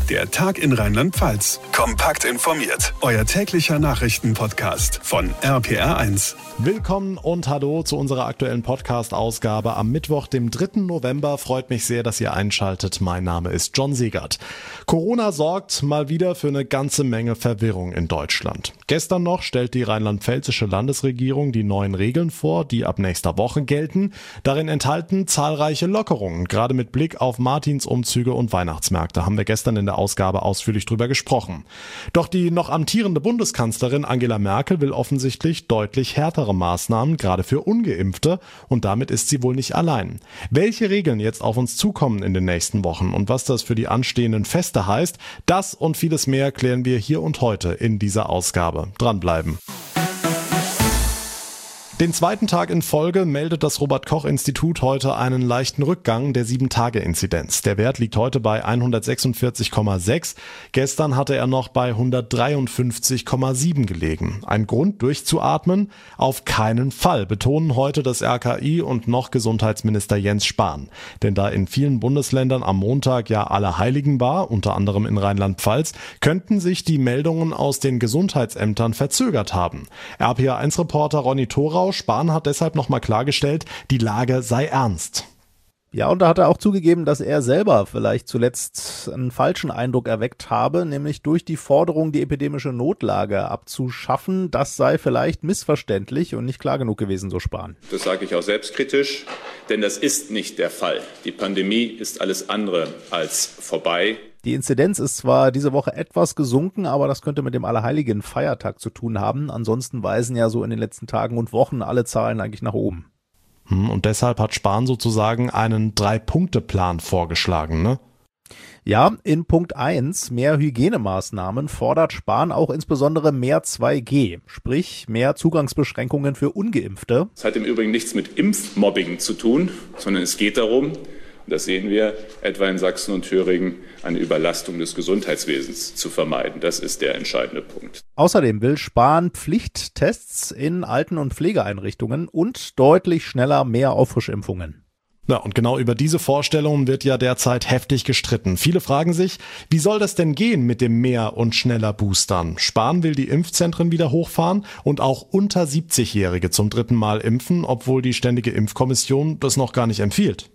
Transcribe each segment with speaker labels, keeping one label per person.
Speaker 1: Der Tag in Rheinland-Pfalz. Kompakt informiert. Euer täglicher Nachrichtenpodcast von RPR1.
Speaker 2: Willkommen und hallo zu unserer aktuellen Podcast-Ausgabe am Mittwoch, dem 3. November. Freut mich sehr, dass ihr einschaltet. Mein Name ist John Segert. Corona sorgt mal wieder für eine ganze Menge Verwirrung in Deutschland. Gestern noch stellt die rheinland-pfälzische Landesregierung die neuen Regeln vor, die ab nächster Woche gelten. Darin enthalten zahlreiche Lockerungen. Gerade mit Blick auf Martinsumzüge und Weihnachtsmärkte haben wir gestern in der Ausgabe ausführlich drüber gesprochen. Doch die noch amtierende Bundeskanzlerin Angela Merkel will offensichtlich deutlich härtere Maßnahmen, gerade für Ungeimpfte, und damit ist sie wohl nicht allein. Welche Regeln jetzt auf uns zukommen in den nächsten Wochen und was das für die anstehenden Feste heißt, das und vieles mehr klären wir hier und heute in dieser Ausgabe. Dranbleiben. Den zweiten Tag in Folge meldet das Robert-Koch-Institut heute einen leichten Rückgang der 7-Tage-Inzidenz. Der Wert liegt heute bei 146,6. Gestern hatte er noch bei 153,7 gelegen. Ein Grund durchzuatmen? Auf keinen Fall, betonen heute das RKI und noch Gesundheitsminister Jens Spahn. Denn da in vielen Bundesländern am Montag ja Allerheiligen war, unter anderem in Rheinland-Pfalz, könnten sich die Meldungen aus den Gesundheitsämtern verzögert haben. RPA1-Reporter Ronny Thorau, Spahn hat deshalb nochmal klargestellt, die Lage sei ernst.
Speaker 3: Ja, und da hat er auch zugegeben, dass er selber vielleicht zuletzt einen falschen Eindruck erweckt habe, nämlich durch die Forderung, die epidemische Notlage abzuschaffen. Das sei vielleicht missverständlich und nicht klar genug gewesen, so Spahn.
Speaker 4: Das sage ich auch selbstkritisch, denn das ist nicht der Fall. Die Pandemie ist alles andere als vorbei.
Speaker 3: Die Inzidenz ist zwar diese Woche etwas gesunken, aber das könnte mit dem Allerheiligen Feiertag zu tun haben. Ansonsten weisen ja so in den letzten Tagen und Wochen alle Zahlen eigentlich nach oben.
Speaker 2: Und deshalb hat Spahn sozusagen einen 3-Punkte-Plan vorgeschlagen, ne?
Speaker 3: Ja, in Punkt 1, mehr Hygienemaßnahmen, fordert Spahn auch insbesondere mehr 2G, sprich mehr Zugangsbeschränkungen für Ungeimpfte.
Speaker 4: Das hat im Übrigen nichts mit Impfmobbing zu tun, sondern es geht darum, und das sehen wir etwa in Sachsen und Thüringen, eine Überlastung des Gesundheitswesens zu vermeiden. Das ist der entscheidende Punkt.
Speaker 3: Außerdem will Spahn Pflichttests in Alten- und Pflegeeinrichtungen und deutlich schneller mehr Auffrischimpfungen.
Speaker 2: Ja, und genau über diese Vorstellungen wird ja derzeit heftig gestritten. Viele fragen sich, wie soll das denn gehen mit dem mehr und schneller Boostern? Spahn will die Impfzentren wieder hochfahren und auch unter 70-Jährige zum 3. Mal impfen, obwohl die Ständige Impfkommission das noch gar nicht empfiehlt.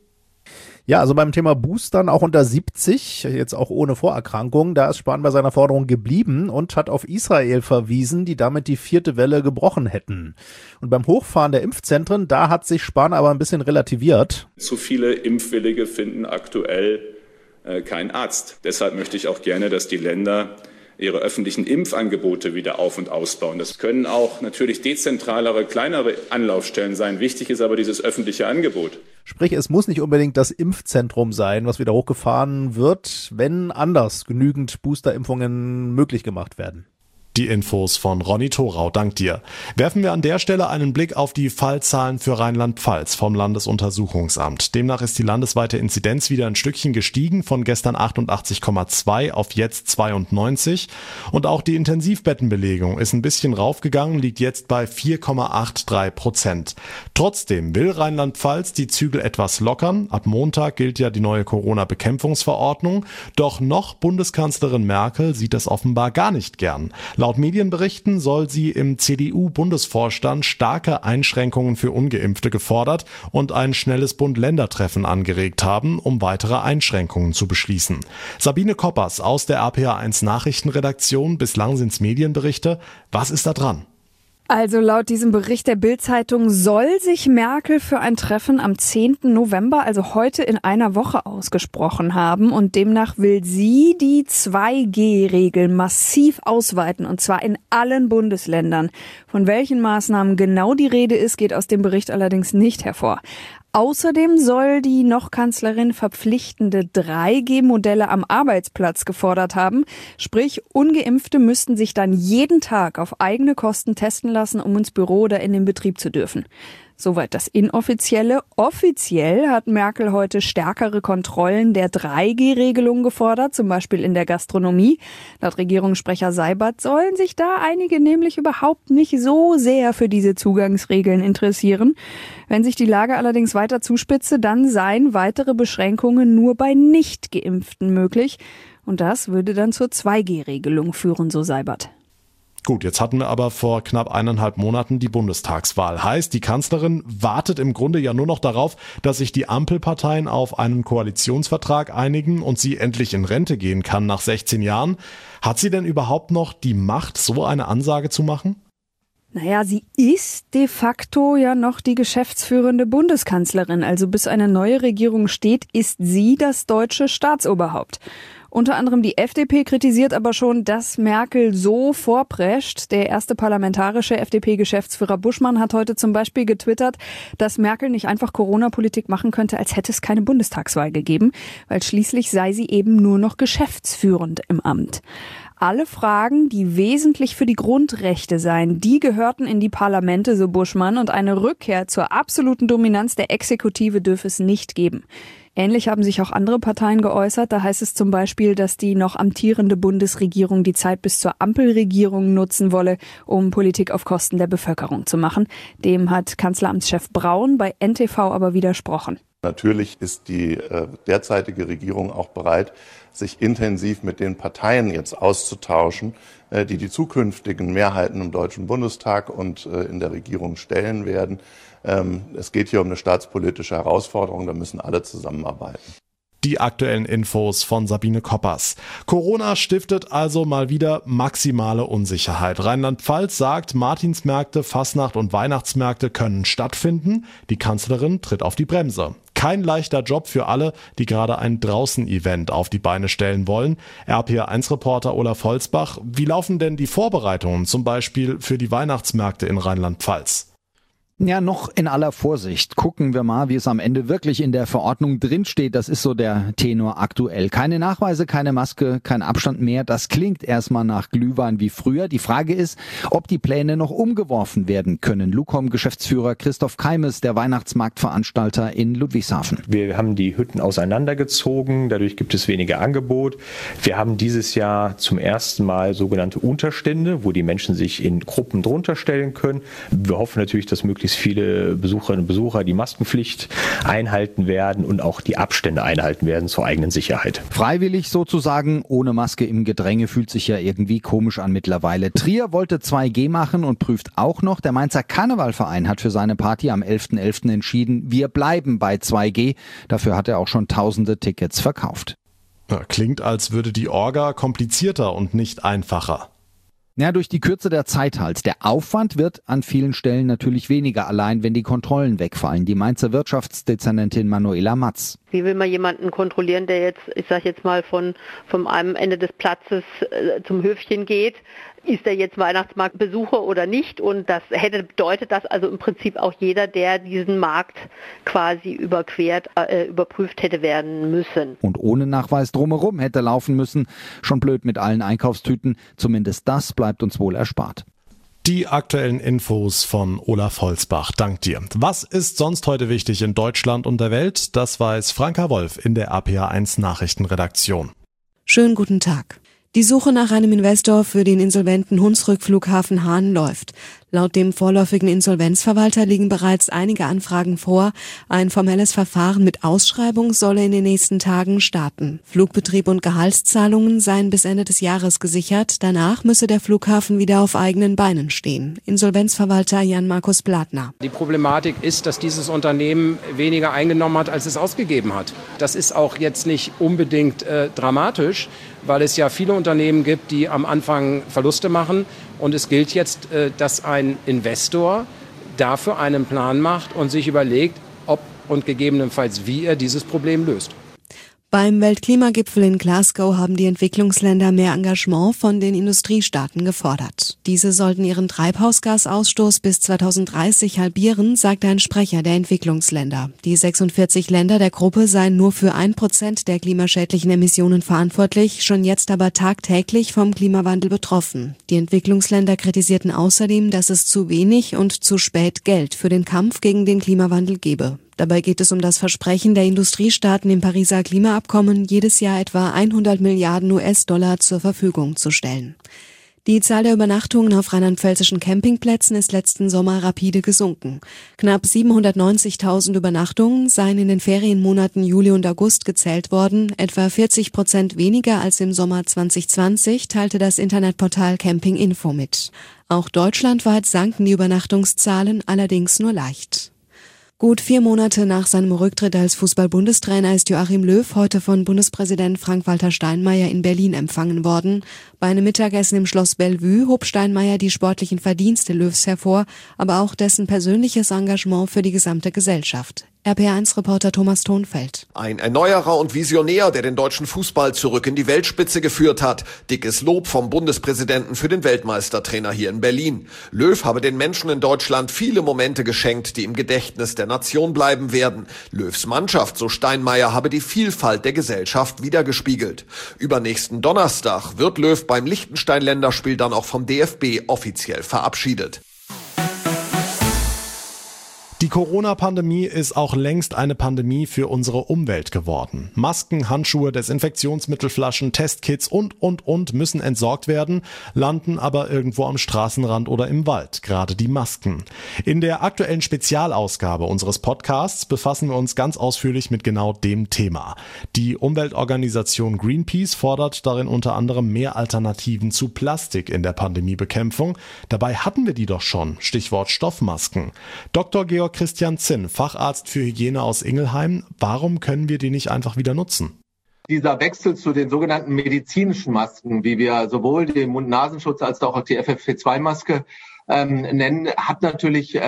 Speaker 3: Ja, also beim Thema Boostern auch unter 70, jetzt auch ohne Vorerkrankung, da ist Spahn bei seiner Forderung geblieben und hat auf Israel verwiesen, die damit die 4. Welle gebrochen hätten. Und beim Hochfahren der Impfzentren, da hat sich Spahn aber ein bisschen relativiert.
Speaker 4: Zu viele Impfwillige finden aktuell keinen Arzt. Deshalb möchte ich auch gerne, dass die Länder ihre öffentlichen Impfangebote wieder auf- und ausbauen. Das können auch natürlich dezentralere, kleinere Anlaufstellen sein. Wichtig ist aber dieses öffentliche Angebot.
Speaker 3: Sprich, es muss nicht unbedingt das Impfzentrum sein, was wieder hochgefahren wird, wenn anders genügend Boosterimpfungen möglich gemacht werden.
Speaker 2: Die Infos von Ronny Thorau, dank dir. Werfen wir an der Stelle einen Blick auf die Fallzahlen für Rheinland-Pfalz vom Landesuntersuchungsamt. Demnach ist die landesweite Inzidenz wieder ein Stückchen gestiegen, von gestern 88,2 auf jetzt 92. Und auch die Intensivbettenbelegung ist ein bisschen raufgegangen, liegt jetzt bei 4,83%. Trotzdem will Rheinland-Pfalz die Zügel etwas lockern. Ab Montag gilt ja die neue Corona-Bekämpfungsverordnung. Doch noch Bundeskanzlerin Merkel sieht das offenbar gar nicht gern. Laut Medienberichten soll sie im CDU-Bundesvorstand starke Einschränkungen für Ungeimpfte gefordert und ein schnelles Bund-Länder-Treffen angeregt haben, um weitere Einschränkungen zu beschließen. Sabine Koppers aus der RPA1 Nachrichtenredaktion, bislang sind's Medienberichte. Was ist da dran?
Speaker 5: Also laut diesem Bericht der Bild-Zeitung soll sich Merkel für ein Treffen am 10. November, also heute in einer Woche, ausgesprochen haben. Und demnach will sie die 2G-Regel massiv ausweiten, und zwar in allen Bundesländern. Von welchen Maßnahmen genau die Rede ist, geht aus dem Bericht allerdings nicht hervor. Außerdem soll die noch Kanzlerin verpflichtende 3G-Modelle am Arbeitsplatz gefordert haben. Sprich, Ungeimpfte müssten sich dann jeden Tag auf eigene Kosten testen lassen, um ins Büro oder in den Betrieb zu dürfen. Soweit das Inoffizielle. Offiziell hat Merkel heute stärkere Kontrollen der 3G-Regelung gefordert, zum Beispiel in der Gastronomie. Laut Regierungssprecher Seibert sollen sich da einige nämlich überhaupt nicht so sehr für diese Zugangsregeln interessieren. Wenn sich die Lage allerdings weiter zuspitze, dann seien weitere Beschränkungen nur bei Nicht-Geimpften möglich. Und das würde dann zur 2G-Regelung führen, so Seibert.
Speaker 2: Gut, jetzt hatten wir aber vor knapp 1,5 Monaten die Bundestagswahl. Heißt, die Kanzlerin wartet im Grunde ja nur noch darauf, dass sich die Ampelparteien auf einen Koalitionsvertrag einigen und sie endlich in Rente gehen kann nach 16 Jahren. Hat sie denn überhaupt noch die Macht, so eine Ansage zu machen?
Speaker 5: Naja, sie ist de facto ja noch die geschäftsführende Bundeskanzlerin. Also bis eine neue Regierung steht, ist sie das deutsche Staatsoberhaupt. Unter anderem die FDP kritisiert aber schon, dass Merkel so vorprescht. Der erste parlamentarische FDP-Geschäftsführer Buschmann hat heute zum Beispiel getwittert, dass Merkel nicht einfach Corona-Politik machen könnte, als hätte es keine Bundestagswahl gegeben, weil schließlich sei sie eben nur noch geschäftsführend im Amt. Alle Fragen, die wesentlich für die Grundrechte seien, die gehörten in die Parlamente, so Buschmann, und eine Rückkehr zur absoluten Dominanz der Exekutive dürfe es nicht geben. Ähnlich haben sich auch andere Parteien geäußert. Da heißt es zum Beispiel, dass die noch amtierende Bundesregierung die Zeit bis zur Ampelregierung nutzen wolle, um Politik auf Kosten der Bevölkerung zu machen. Dem hat Kanzleramtschef Braun bei NTV aber widersprochen.
Speaker 6: Natürlich ist die derzeitige Regierung auch bereit, sich intensiv mit den Parteien jetzt auszutauschen, die zukünftigen Mehrheiten im Deutschen Bundestag und in der Regierung stellen werden. Es geht hier um eine staatspolitische Herausforderung, da müssen alle zusammenarbeiten.
Speaker 2: Die aktuellen Infos von Sabine Koppers. Corona stiftet also mal wieder maximale Unsicherheit. Rheinland-Pfalz sagt, Martinsmärkte, Fastnacht und Weihnachtsmärkte können stattfinden. Die Kanzlerin tritt auf die Bremse. Kein leichter Job für alle, die gerade ein Draußen-Event auf die Beine stellen wollen. RPR1-Reporter Olaf Holzbach, wie laufen denn die Vorbereitungen zum Beispiel für die Weihnachtsmärkte in Rheinland-Pfalz?
Speaker 7: Ja, noch in aller Vorsicht. Gucken wir mal, wie es am Ende wirklich in der Verordnung drinsteht. Das ist so der Tenor aktuell. Keine Nachweise, keine Maske, kein Abstand mehr. Das klingt erstmal nach Glühwein wie früher. Die Frage ist, ob die Pläne noch umgeworfen werden können. Lucom-Geschäftsführer Christoph Keimes, der Weihnachtsmarktveranstalter in Ludwigshafen.
Speaker 8: Wir haben die Hütten auseinandergezogen. Dadurch gibt es weniger Angebot. Wir haben dieses Jahr zum ersten Mal sogenannte Unterstände, wo die Menschen sich in Gruppen drunter stellen können. Wir hoffen natürlich, dass möglichst viele Besucherinnen und Besucher die Maskenpflicht einhalten werden und auch die Abstände einhalten werden zur eigenen Sicherheit.
Speaker 7: Freiwillig sozusagen, ohne Maske im Gedränge, fühlt sich ja irgendwie komisch an mittlerweile. Trier wollte 2G machen und prüft auch noch. Der Mainzer Karnevalverein hat für seine Party am 11.11. entschieden, wir bleiben bei 2G. Dafür hat er auch schon tausende Tickets verkauft.
Speaker 2: Ja, klingt, als würde die Orga komplizierter und nicht einfacher.
Speaker 7: Ja, durch die Kürze der Zeit halt. Der Aufwand wird an vielen Stellen natürlich weniger, allein wenn die Kontrollen wegfallen. Die Mainzer Wirtschaftsdezernentin Manuela Matz.
Speaker 9: Wie will man jemanden kontrollieren, der jetzt, ich sag jetzt mal, von einem Ende des Platzes zum Höfchen geht? Ist er jetzt Weihnachtsmarktbesucher oder nicht? Und das bedeutet, dass also im Prinzip auch jeder, der diesen Markt quasi überprüft hätte werden müssen.
Speaker 7: Und ohne Nachweis drumherum hätte laufen müssen. Schon blöd mit allen Einkaufstüten. Zumindest das bleibt uns wohl erspart.
Speaker 2: Die aktuellen Infos von Olaf Holzbach. Dank dir. Was ist sonst heute wichtig in Deutschland und der Welt? Das weiß Franka Wolf in der RPR1 Nachrichtenredaktion.
Speaker 10: Schönen guten Tag. Die Suche nach einem Investor für den insolventen Hunsrück-Flughafen Hahn läuft. Laut dem vorläufigen Insolvenzverwalter liegen bereits einige Anfragen vor. Ein formelles Verfahren mit Ausschreibung solle in den nächsten Tagen starten. Flugbetrieb und Gehaltszahlungen seien bis Ende des Jahres gesichert. Danach müsse der Flughafen wieder auf eigenen Beinen stehen. Insolvenzverwalter Jan-Markus Blatner.
Speaker 11: Die Problematik ist, dass dieses Unternehmen weniger eingenommen hat, als es ausgegeben hat. Das ist auch jetzt nicht unbedingt dramatisch, weil es ja viele Unternehmen gibt, die am Anfang Verluste machen. Und es gilt jetzt, dass ein Investor dafür einen Plan macht und sich überlegt, ob und gegebenenfalls wie er dieses Problem löst.
Speaker 10: Beim Weltklimagipfel in Glasgow haben die Entwicklungsländer mehr Engagement von den Industriestaaten gefordert. Diese sollten ihren Treibhausgasausstoß bis 2030 halbieren, sagt ein Sprecher der Entwicklungsländer. Die 46 Länder der Gruppe seien nur für 1% der klimaschädlichen Emissionen verantwortlich, schon jetzt aber tagtäglich vom Klimawandel betroffen. Die Entwicklungsländer kritisierten außerdem, dass es zu wenig und zu spät Geld für den Kampf gegen den Klimawandel gebe. Dabei geht es um das Versprechen der Industriestaaten im Pariser Klimaabkommen, jedes Jahr etwa 100 Milliarden US-Dollar zur Verfügung zu stellen. Die Zahl der Übernachtungen auf rheinland-pfälzischen Campingplätzen ist letzten Sommer rapide gesunken. Knapp 790.000 Übernachtungen seien in den Ferienmonaten Juli und August gezählt worden, etwa 40% weniger als im Sommer 2020, teilte das Internetportal Camping Info mit. Auch deutschlandweit sanken die Übernachtungszahlen, allerdings nur leicht. Gut 4 Monate nach seinem Rücktritt als Fußball-Bundestrainer ist Joachim Löw heute von Bundespräsident Frank-Walter Steinmeier in Berlin empfangen worden. Bei einem Mittagessen im Schloss Bellevue hob Steinmeier die sportlichen Verdienste Löws hervor, aber auch dessen persönliches Engagement für die gesamte Gesellschaft. RPR1-Reporter Thomas Thonfeld.
Speaker 12: Ein Erneuerer und Visionär, der den deutschen Fußball zurück in die Weltspitze geführt hat. Dickes Lob vom Bundespräsidenten für den Weltmeistertrainer hier in Berlin. Löw habe den Menschen in Deutschland viele Momente geschenkt, die im Gedächtnis der Nation bleiben werden. Löws Mannschaft, so Steinmeier, habe die Vielfalt der Gesellschaft widergespiegelt. Übernächsten Donnerstag wird Löw beim Liechtenstein-Länderspiel dann auch vom DFB offiziell verabschiedet.
Speaker 2: Die Corona-Pandemie ist auch längst eine Pandemie für unsere Umwelt geworden. Masken, Handschuhe, Desinfektionsmittelflaschen, Testkits und müssen entsorgt werden, landen aber irgendwo am Straßenrand oder im Wald, gerade die Masken. In der aktuellen Spezialausgabe unseres Podcasts befassen wir uns ganz ausführlich mit genau dem Thema. Die Umweltorganisation Greenpeace fordert darin unter anderem mehr Alternativen zu Plastik in der Pandemiebekämpfung. Dabei hatten wir die doch schon, Stichwort Stoffmasken. Dr. Georg Christian Zinn, Facharzt für Hygiene aus Ingelheim. Warum können wir die nicht einfach wieder nutzen?
Speaker 13: Dieser Wechsel zu den sogenannten medizinischen Masken, wie wir sowohl den Mund-Nasenschutz als auch die FFP2-Maske nennen, hat natürlich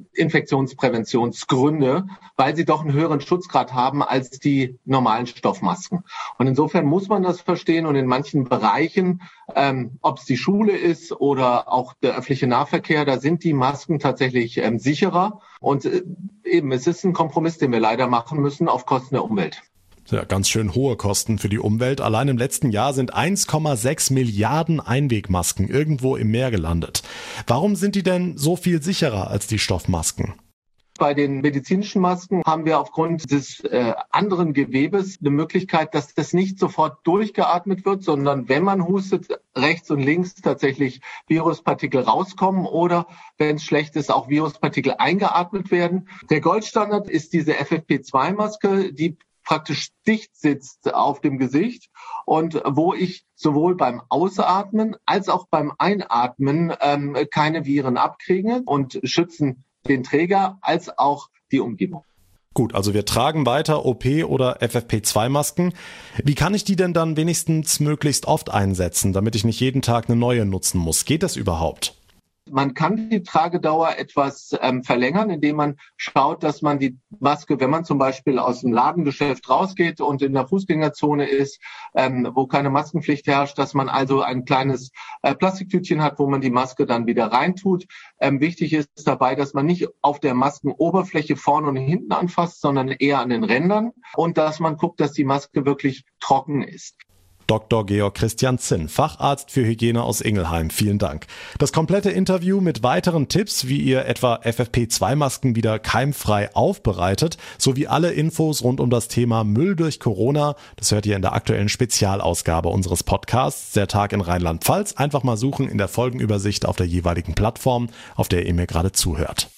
Speaker 13: Infektionspräventionsgründe, weil sie doch einen höheren Schutzgrad haben als die normalen Stoffmasken. Und insofern muss man das verstehen und in manchen Bereichen, ob es die Schule ist oder auch der öffentliche Nahverkehr, da sind die Masken tatsächlich sicherer. Und eben, es ist ein Kompromiss, den wir leider machen müssen auf Kosten der Umwelt.
Speaker 2: Ja, ganz schön hohe Kosten für die Umwelt. Allein im letzten Jahr sind 1,6 Milliarden Einwegmasken irgendwo im Meer gelandet. Warum sind die denn so viel sicherer als die Stoffmasken?
Speaker 13: Bei den medizinischen Masken haben wir aufgrund des anderen Gewebes eine Möglichkeit, dass das nicht sofort durchgeatmet wird, sondern wenn man hustet, rechts und links tatsächlich Viruspartikel rauskommen oder, wenn es schlecht ist, auch Viruspartikel eingeatmet werden. Der Goldstandard ist diese FFP2-Maske, die praktisch dicht sitzt auf dem Gesicht und wo ich sowohl beim Ausatmen als auch beim Einatmen keine Viren abkriege und schützen den Träger als auch die Umgebung.
Speaker 2: Gut, also wir tragen weiter OP- oder FFP2-Masken. Wie kann ich die denn dann wenigstens möglichst oft einsetzen, damit ich nicht jeden Tag eine neue nutzen muss? Geht das überhaupt?
Speaker 13: Man kann die Tragedauer etwas verlängern, indem man schaut, dass man die Maske, wenn man zum Beispiel aus dem Ladengeschäft rausgeht und in der Fußgängerzone ist, wo keine Maskenpflicht herrscht, dass man also ein kleines Plastiktütchen hat, wo man die Maske dann wieder reintut. Wichtig ist dabei, dass man nicht auf der Maskenoberfläche vorne und hinten anfasst, sondern eher an den Rändern und dass man guckt, dass die Maske wirklich trocken ist.
Speaker 2: Dr. Georg Christian Zinn, Facharzt für Hygiene aus Ingelheim. Vielen Dank. Das komplette Interview mit weiteren Tipps, wie ihr etwa FFP2-Masken wieder keimfrei aufbereitet, sowie alle Infos rund um das Thema Müll durch Corona, das hört ihr in der aktuellen Spezialausgabe unseres Podcasts, der Tag in Rheinland-Pfalz. Einfach mal suchen in der Folgenübersicht auf der jeweiligen Plattform, auf der ihr mir gerade zuhört.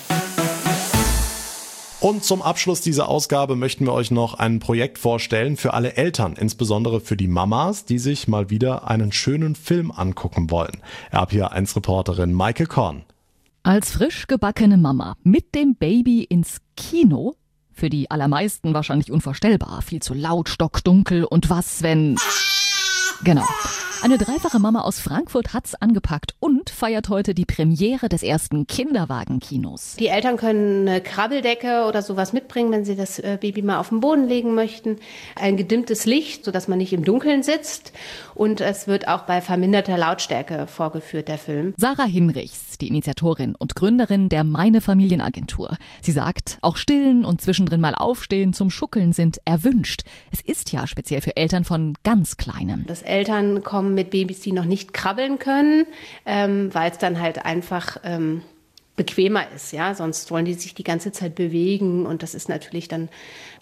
Speaker 2: Und zum Abschluss dieser Ausgabe möchten wir euch noch ein Projekt vorstellen für alle Eltern, insbesondere für die Mamas, die sich mal wieder einen schönen Film angucken wollen. RPR1-Reporterin Maike Korn.
Speaker 14: Als frisch gebackene Mama mit dem Baby ins Kino? Für die allermeisten wahrscheinlich unvorstellbar. Viel zu laut, stockdunkel und was, wenn... Genau. Eine dreifache Mama aus Frankfurt hat's angepackt und feiert heute die Premiere des ersten Kinderwagenkinos.
Speaker 15: Die Eltern können eine Krabbeldecke oder sowas mitbringen, wenn sie das Baby mal auf den Boden legen möchten. Ein gedimmtes Licht, sodass man nicht im Dunkeln sitzt. Und es wird auch bei verminderter Lautstärke vorgeführt, der Film.
Speaker 14: Sarah Hinrichs, die Initiatorin und Gründerin der Meine Familienagentur. Sie sagt, auch Stillen und zwischendrin mal Aufstehen zum Schuckeln sind erwünscht. Es ist ja speziell für Eltern von ganz Kleinen.
Speaker 15: Dass Eltern kommen mit Babys, die noch nicht krabbeln können, weil es dann halt einfach bequemer ist, ja. Sonst wollen die sich die ganze Zeit bewegen und das ist natürlich dann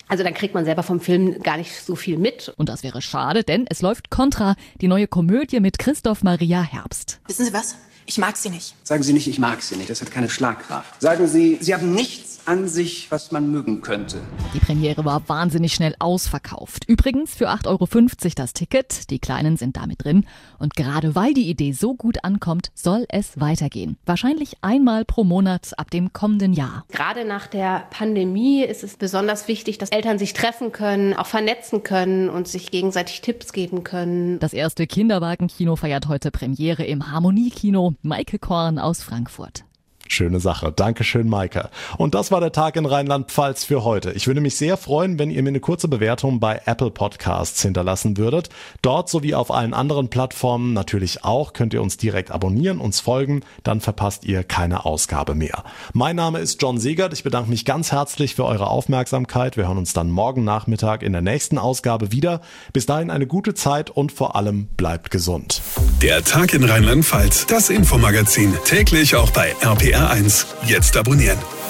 Speaker 15: Also dann kriegt man selber vom Film gar nicht so viel mit.
Speaker 14: Und das wäre schade, denn es läuft Contra, die neue Komödie mit Christoph Maria Herbst.
Speaker 16: Wissen Sie was? Ich mag sie nicht.
Speaker 17: Sagen Sie nicht, ich mag sie nicht. Das hat keine Schlagkraft. Sagen Sie, Sie haben nichts an sich, was man mögen könnte.
Speaker 14: Die Premiere war wahnsinnig schnell ausverkauft. Übrigens für 8,50 € das Ticket. Die Kleinen sind damit drin. Und gerade weil die Idee so gut ankommt, soll es weitergehen. Wahrscheinlich einmal pro Monat ab dem kommenden Jahr.
Speaker 15: Gerade nach der Pandemie ist es besonders wichtig, dass Eltern sich treffen können, auch vernetzen können und sich gegenseitig Tipps geben können.
Speaker 14: Das erste Kinderwagenkino feiert heute Premiere im Harmoniekino. Maike Korn aus Frankfurt.
Speaker 2: Schöne Sache. Dankeschön, Maike. Und das war der Tag in Rheinland-Pfalz für heute. Ich würde mich sehr freuen, wenn ihr mir eine kurze Bewertung bei Apple Podcasts hinterlassen würdet. Dort sowie auf allen anderen Plattformen natürlich auch könnt ihr uns direkt abonnieren, uns folgen, dann verpasst ihr keine Ausgabe mehr. Mein Name ist John Segert. Ich bedanke mich ganz herzlich für eure Aufmerksamkeit. Wir hören uns dann morgen Nachmittag in der nächsten Ausgabe wieder. Bis dahin eine gute Zeit und vor allem bleibt gesund.
Speaker 1: Der Tag in Rheinland-Pfalz, das Infomagazin, täglich auch bei RPR1. Jetzt abonnieren.